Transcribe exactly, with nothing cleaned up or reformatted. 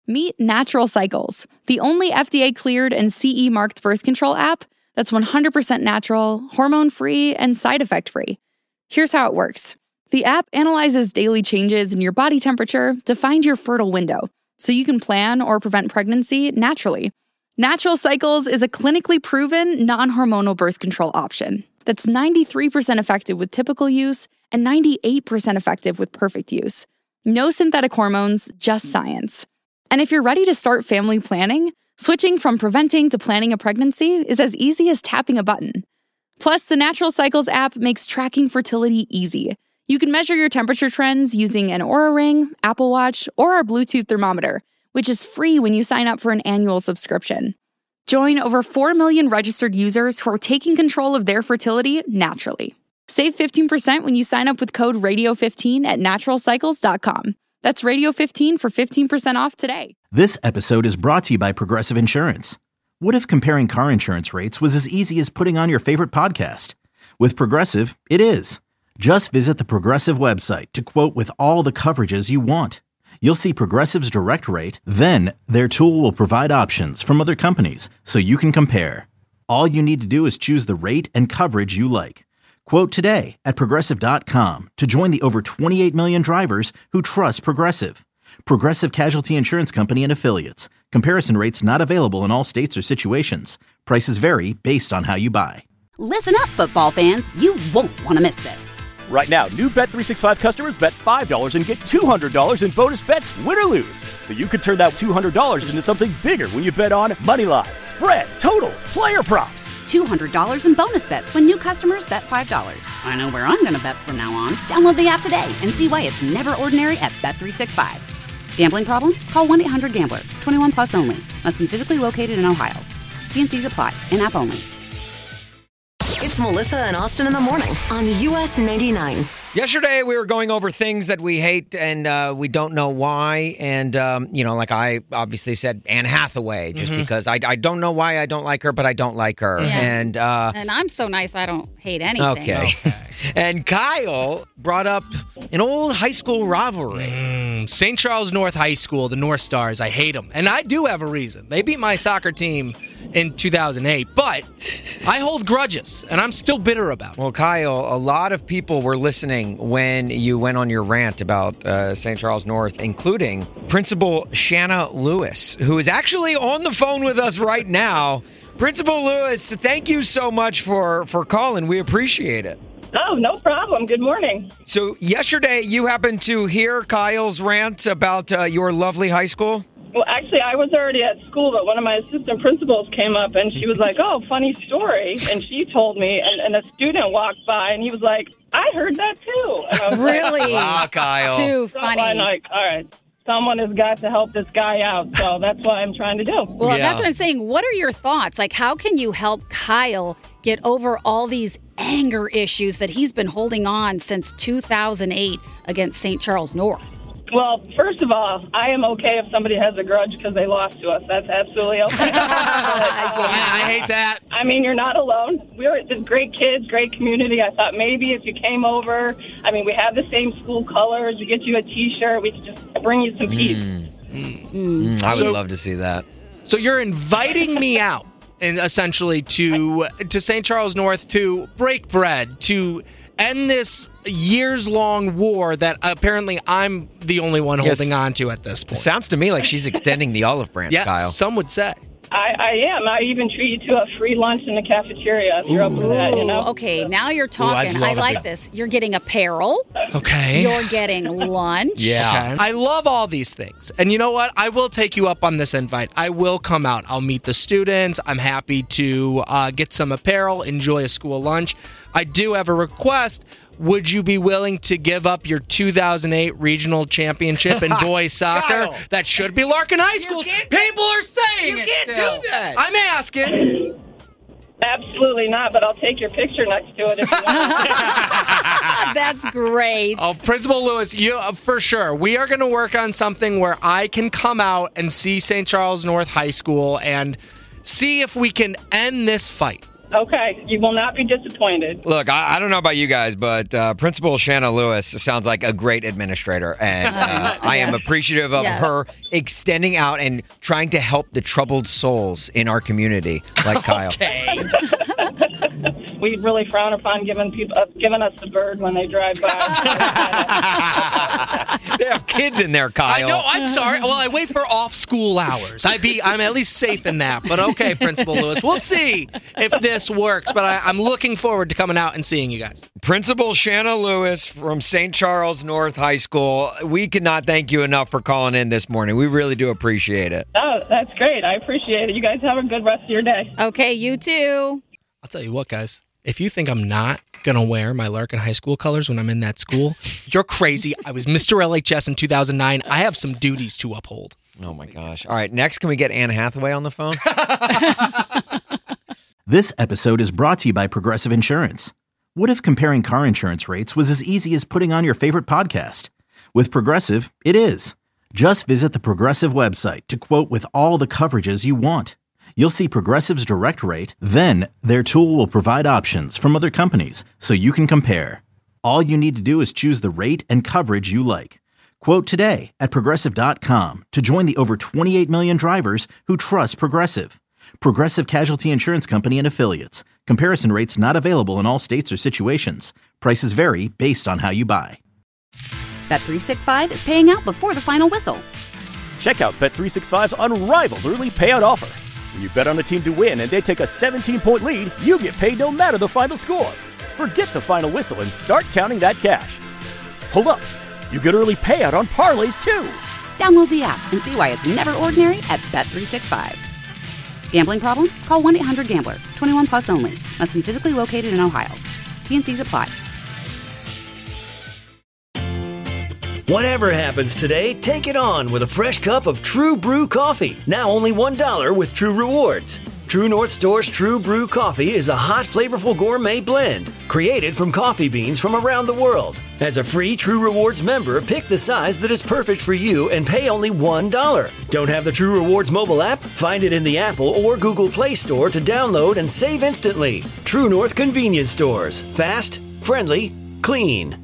Meet Natural Cycles, the only F D A-cleared and C E-marked birth control app that's one hundred percent natural, hormone-free, and side effect-free. Here's how it works. The app analyzes daily changes in your body temperature to find your fertile window, so you can plan or prevent pregnancy naturally. Natural Cycles is a clinically proven, non-hormonal birth control option that's ninety-three percent effective with typical use and ninety-eight percent effective with perfect use. No synthetic hormones, just science. And if you're ready to start family planning, switching from preventing to planning a pregnancy is as easy as tapping a button. Plus, the Natural Cycles app makes tracking fertility easy. You can measure your temperature trends using an Oura Ring, Apple Watch, or our Bluetooth thermometer, which is free when you sign up for an annual subscription. Join over four million registered users who are taking control of their fertility naturally. Save fifteen percent when you sign up with code radio fifteen at natural cycles dot com. That's radio fifteen for fifteen percent off today. This episode is brought to you by Progressive Insurance. What if comparing car insurance rates was as easy as putting on your favorite podcast? With Progressive, it is. Just visit the Progressive website to quote with all the coverages you want. You'll see Progressive's direct rate, then their tool will provide options from other companies so you can compare. All you need to do is choose the rate and coverage you like. Quote today at progressive dot com to join the over twenty-eight million drivers who trust Progressive. Progressive Casualty Insurance Company and Affiliates. Comparison rates not available in all states or situations. Prices vary based on how you buy. Listen up, football fans. You won't want to miss this. Right now, new Bet three sixty-five customers bet five dollars and get two hundred dollars in bonus bets, win or lose. So you could turn that two hundred dollars into something bigger when you bet on money line, spread, totals, player props. two hundred dollars in bonus bets when new customers bet five dollars. I know where I'm going to bet from now on. Download the app today and see why it's never ordinary at Bet three sixty-five. Gambling problem? Call one eight hundred gambler. twenty-one plus only. Must be physically located in Ohio. T and C's apply. In-app only. It's Melissa and Austin in the morning on U S ninety-nine. Yesterday, we were going over things that we hate and uh, we don't know why. And, um, you know, like I obviously said Anne Hathaway, just mm-hmm. because I, I don't know why I don't like her, but I don't like her. Yeah. And uh, and I'm so nice, I don't hate anything. Okay. okay. And Kyle brought up an old high school rivalry. Mm, Saint Charles North High School, the North Stars. I hate them. And I do have a reason. They beat my soccer team in two thousand eight, but I hold grudges, and I'm still bitter about it. Well, Kyle, a lot of people were listening when you went on your rant about uh, Saint Charles North, including Principal Shanna Lewis, who is actually on the phone with us right now. Principal Lewis, thank you so much for, for calling. We appreciate it. Oh, no problem. Good morning. So yesterday, you happened to hear Kyle's rant about uh, your lovely high school? Well, actually, I was already at school, but one of my assistant principals came up, and she was like, oh, funny story. And she told me, and, and a student walked by, and he was like, I heard that, too. And I was really? Like, wow, Kyle. Too so funny. I'm like, all right, someone has got to help this guy out, so that's what I'm trying to do. Well, yeah. That's what I'm saying. What are your thoughts? Like, how can you help Kyle get over all these anger issues that he's been holding on since two thousand eight against Saint Charles North? Well, first of all, I am okay if somebody has a grudge because they lost to us. That's absolutely okay. I, I hate that. I mean, you're not alone. We're just great kids, great community. I thought maybe if you came over, I mean, we have the same school colors. We get you a T-shirt. We could just bring you some peace. Mm. Mm. Mm. I would so, love to see that. So you're inviting me out, and essentially to to Saint Charles North to break bread, to end this years-long war that apparently I'm the only one yes. holding on to at this point. Sounds to me like she's extending the olive branch, yes, Kyle. Some would say. I, I am. I even treat you to a free lunch in the cafeteria if you're up for that, you know? Okay, now you're talking. Ooh, I, I like it. this. You're getting apparel. Okay. You're getting lunch. Yeah. Okay. I love all these things. And you know what? I will take you up on this invite. I will come out. I'll meet the students. I'm happy to uh, get some apparel, enjoy a school lunch. I do have a request. Would you be willing to give up your two thousand eight regional championship in boys soccer? Kyle. That should be Larkin High School. People are saying you it. You can't still. do that. I'm asking. Absolutely not, but I'll take your picture next to it if you want. That's great. Oh, Principal Lewis, you uh, for sure. We are going to work on something where I can come out and see Saint Charles North High School and see if we can end this fight. Okay, you will not be disappointed. Look, I, I don't know about you guys, but uh, Principal Shanna Lewis sounds like a great administrator, and uh, I am appreciative of Yes. her extending out and trying to help the troubled souls in our community, like Kyle. Okay. We really frown upon giving people uh, giving us the bird when they drive by. They have kids in there, Kyle. I know. I'm sorry. Well, I wait for off-school hours. I be. I'm at least safe in that. But okay, Principal Lewis. We'll see if this works. But I, I'm looking forward to coming out and seeing you guys. Principal Shanna Lewis from Saint Charles North High School. We cannot thank you enough for calling in this morning. We really do appreciate it. Oh, that's great. I appreciate it. You guys have a good rest of your day. Okay, you too. I'll tell you what, guys. If you think I'm not going to wear my Larkin High School colors when I'm in that school, you're crazy. I was Mister L H S in two thousand nine. I have some duties to uphold. Oh, my gosh. All right, next, can we get Anne Hathaway on the phone? This episode is brought to you by Progressive Insurance. What if comparing car insurance rates was as easy as putting on your favorite podcast? With Progressive, it is. Just visit the Progressive website to quote with all the coverages you want. You'll see Progressive's direct rate, then their tool will provide options from other companies so you can compare. All you need to do is choose the rate and coverage you like. Quote today at Progressive dot com to join the over twenty-eight million drivers who trust Progressive. Progressive Casualty Insurance Company and Affiliates. Comparison rates not available in all states or situations. Prices vary based on how you buy. Bet three sixty-five is paying out before the final whistle. Check out Bet three sixty-five's unrivaled early payout offer. When you bet on a team to win and they take a seventeen-point lead, you get paid no matter the final score. Forget the final whistle and start counting that cash. Hold up. You get early payout on parlays, too. Download the app and see why it's never ordinary at Bet three sixty-five. Gambling problem? Call one eight hundred gambler. twenty-one plus only. Must be physically located in Ohio. T N Cs apply. Whatever happens today, take it on with a fresh cup of True Brew coffee. Now only one dollar with True Rewards. True North Store's True Brew coffee is a hot, flavorful gourmet blend created from coffee beans from around the world. As a free True Rewards member, pick the size that is perfect for you and pay only one dollar. Don't have the True Rewards mobile app? Find it in the Apple or Google Play Store to download and save instantly. True North Convenience Stores. Fast, friendly, clean.